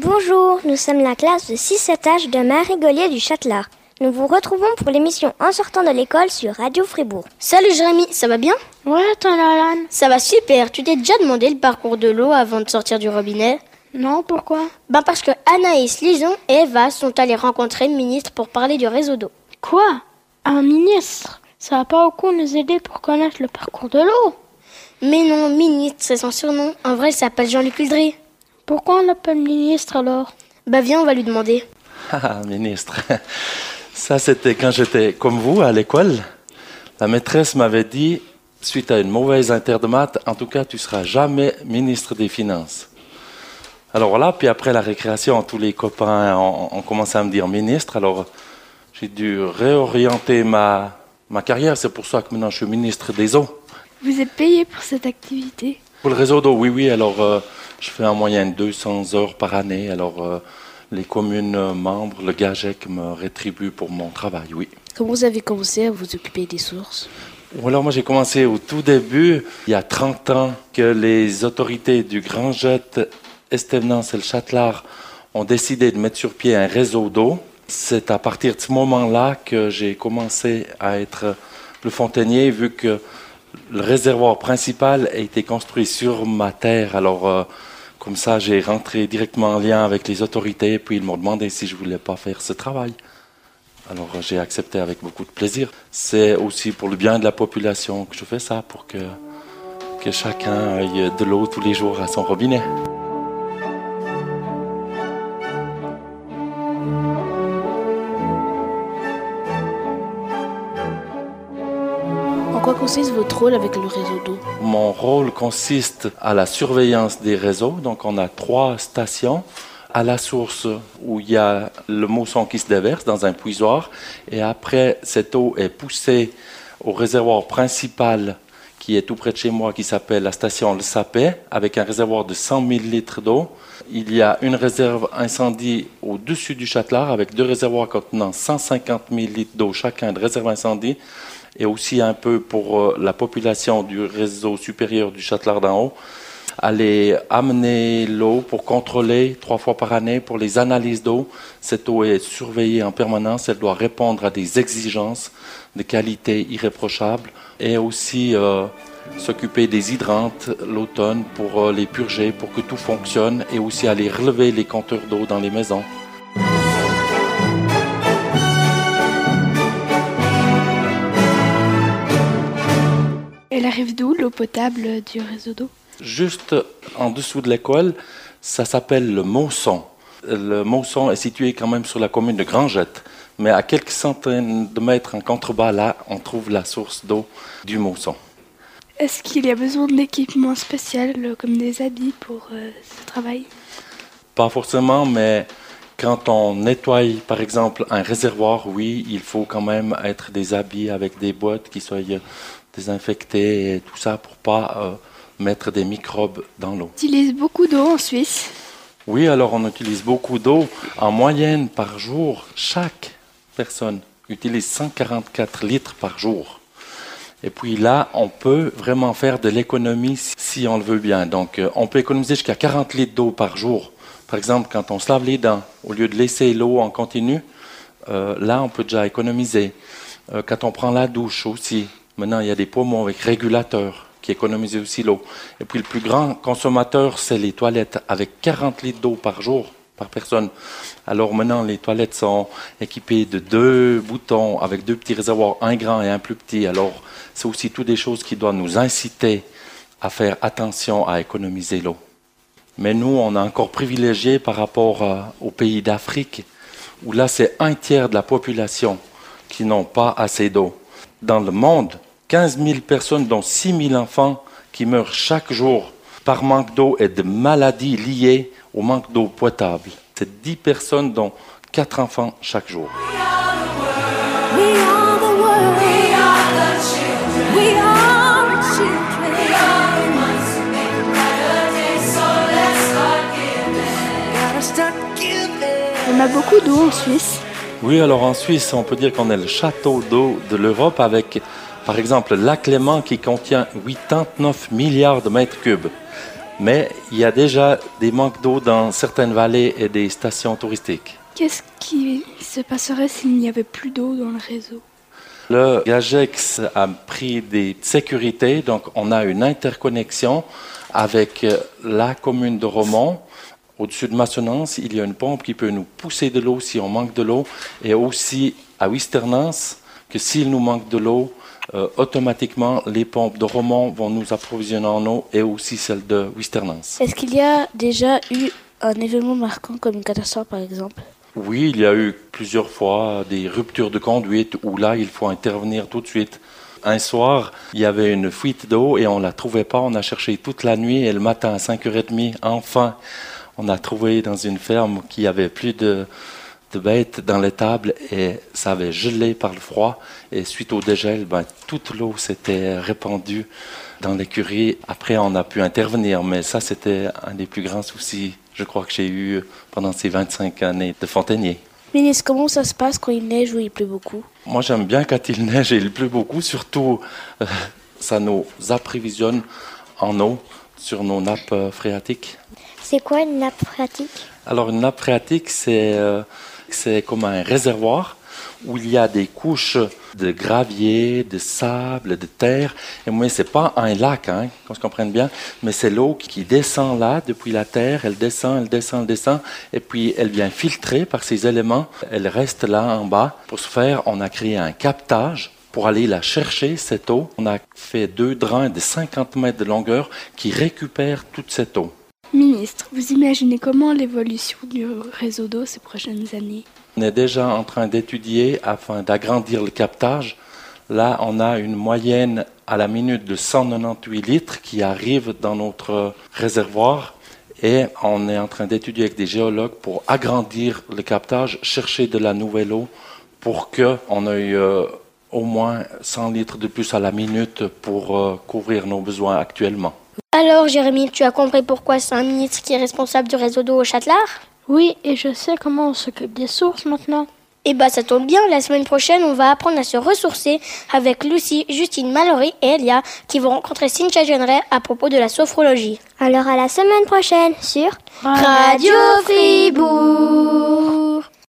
Bonjour, nous sommes la classe de 6-7H de Marie-Golier du Châtelard. Nous vous retrouvons pour l'émission En sortant de l'école sur Radio Fribourg. Salut Jérémy, ça va bien ? Ouais, attends Alan. Ça va super, tu t'es déjà demandé le parcours de l'eau avant de sortir du robinet ? Non, pourquoi ? Parce que Anaïs, Lison et Eva sont allés rencontrer le ministre pour parler du réseau d'eau. Quoi ? Un ministre ? Ça va pas beaucoup nous aider pour connaître le parcours de l'eau ? Mais non, ministre, c'est son surnom. En vrai, il s'appelle Jean-Luc Uldry. Pourquoi on l'appelle ministre alors ? Viens, on va lui demander. Ministre. Ça, c'était quand j'étais comme vous à l'école. La maîtresse m'avait dit, suite à une mauvaise inter de maths, en tout cas, tu seras jamais ministre des Finances. Alors voilà, puis après la récréation, tous les copains ont commencé à me dire ministre. Alors, j'ai dû réorienter ma carrière. C'est pour ça que maintenant, je suis ministre des Eaux. Vous êtes payé pour cette activité ? Pour le réseau d'eau, oui. Alors, je fais en moyenne 200 heures par année. Alors, les communes membres, le GAGEC me rétribue pour mon travail, oui. Comment vous avez commencé à vous occuper des sources ? Alors, moi, j'ai commencé au tout début, il y a 30 ans, que les autorités du Grand Jet, Estévenance et le Châtelard ont décidé de mettre sur pied un réseau d'eau. C'est à partir de ce moment-là que j'ai commencé à être le fontainier, vu que le réservoir principal a été construit sur ma terre. Alors, comme ça, j'ai rentré directement en lien avec les autorités, puis ils m'ont demandé si je voulais pas faire ce travail. Alors, j'ai accepté avec beaucoup de plaisir. C'est aussi pour le bien de la population que je fais ça, pour que chacun ait de l'eau tous les jours à son robinet. En quoi consiste votre rôle avec le réseau d'eau ? Mon rôle consiste à la surveillance des réseaux. Donc, on a 3 stations. À la source, où il y a le mousson qui se déverse dans un puisoir. Et après, cette eau est poussée au réservoir principal qui est tout près de chez moi, qui s'appelle la station Le Sapet, avec un réservoir de 100 000 litres d'eau. Il y a une réserve incendie au-dessus du Châtelard, avec 2 réservoirs contenant 150 000 litres d'eau chacun de réserve incendie. Et aussi un peu pour la population du réseau supérieur du Châtelard d'en haut, aller amener l'eau pour contrôler 3 fois par année pour les analyses d'eau. Cette eau est surveillée en permanence, elle doit répondre à des exigences de qualité irréprochable et aussi s'occuper des hydrantes l'automne pour les purger, pour que tout fonctionne et aussi aller relever les compteurs d'eau dans les maisons. Elle arrive d'où l'eau potable du réseau d'eau ? Juste en dessous de l'école, ça s'appelle le Mausson. Le Mausson est situé quand même sur la commune de Grand Jet, mais à quelques centaines de mètres en contrebas, là, on trouve la source d'eau du Mausson. Est-ce qu'il y a besoin de l'équipement spécial, comme des habits pour ce travail ? Pas forcément, mais quand on nettoie, par exemple, un réservoir, oui, il faut quand même être des habits avec des boîtes qui soient désinfectées et tout ça pour pas mettre des microbes dans l'eau. On utilise beaucoup d'eau en Suisse. Oui, alors on utilise beaucoup d'eau. En moyenne, par jour, chaque personne utilise 144 litres par jour. Et puis là, on peut vraiment faire de l'économie si on le veut bien. Donc, on peut économiser jusqu'à 40 litres d'eau par jour. Par exemple, quand on se lave les dents, au lieu de laisser l'eau en continu, là, on peut déjà économiser. Quand on prend la douche aussi, maintenant, il y a des pommeaux avec régulateurs qui économisent aussi l'eau. Et puis, le plus grand consommateur, c'est les toilettes, avec 40 litres d'eau par jour, par personne. Alors maintenant, les toilettes sont équipées de 2 boutons avec 2 petits réservoirs, un grand et un plus petit. Alors, c'est aussi toutes des choses qui doivent nous inciter à faire attention à économiser l'eau. Mais nous, on est encore privilégiés par rapport aux pays d'Afrique, où là, c'est 1/3 de la population qui n'ont pas assez d'eau. Dans le monde, 15 000 personnes, dont 6 000 enfants, qui meurent chaque jour par manque d'eau et de maladies liées au manque d'eau potable. C'est 10 personnes, dont 4 enfants chaque jour. On a beaucoup d'eau en Suisse. Oui, alors en Suisse, on peut dire qu'on est le château d'eau de l'Europe avec, par exemple, le lac Léman qui contient 89 milliards de mètres cubes. Mais il y a déjà des manques d'eau dans certaines vallées et des stations touristiques. Qu'est-ce qui se passerait s'il n'y avait plus d'eau dans le réseau? Le GAGEX a pris des sécurités, donc on a une interconnexion avec la commune de Romont. Au-dessus de Massonance, il y a une pompe qui peut nous pousser de l'eau si on manque de l'eau, et aussi à Wisternance, que s'il nous manque de l'eau, automatiquement les pompes de Romont vont nous approvisionner en eau, et aussi celles de Wisternance. Est-ce qu'il y a déjà eu un événement marquant comme une catastrophe par exemple? Oui, il y a eu plusieurs fois des ruptures de conduite où là, il faut intervenir tout de suite. Un soir, il y avait une fuite d'eau et on ne la trouvait pas. On a cherché toute la nuit et le matin à 5h30, enfin, on a trouvé dans une ferme qu'il n'y avait plus de bêtes dans l'étable et ça avait gelé par le froid. Et suite au dégel, toute l'eau s'était répandue dans l'écurie. Après, on a pu intervenir, mais ça, c'était un des plus grands soucis, je crois, que j'ai eu pendant ces 25 années de fontainier. Ministre, comment ça se passe quand il neige ou il pleut beaucoup? Moi, j'aime bien quand il neige et il pleut beaucoup. Surtout, ça nous approvisionne en eau sur nos nappes phréatiques. C'est quoi une nappe phréatique? Alors, une nappe phréatique, c'est comme un réservoir où il y a des couches de gravier, de sable, de terre. Et moi, c'est pas un lac, qu'on se comprenne bien, mais c'est l'eau qui descend là, depuis la terre. Elle descend, et puis elle vient filtrer par ces éléments. Elle reste là en bas. Pour ce faire, on a créé un captage pour aller la chercher, cette eau. On a fait 2 drains de 50 mètres de longueur qui récupèrent toute cette eau. Ministre, vous imaginez comment l'évolution du réseau d'eau ces prochaines années? On est déjà en train d'étudier afin d'agrandir le captage. Là, on a une moyenne à la minute de 198 litres qui arrive dans notre réservoir et on est en train d'étudier avec des géologues pour agrandir le captage, chercher de la nouvelle eau pour qu'on ait au moins 100 litres de plus à la minute pour couvrir nos besoins actuellement. Alors Jérémy, tu as compris pourquoi c'est un ministre qui est responsable du réseau d'eau au Châtelard? Oui, et je sais comment on s'occupe des sources maintenant. Eh bien, ça tombe bien, la semaine prochaine, on va apprendre à se ressourcer avec Lucie, Justine, Mallory et Elia qui vont rencontrer Cynthia Jeanneret à propos de la sophrologie. Alors à la semaine prochaine sur Radio Fribourg.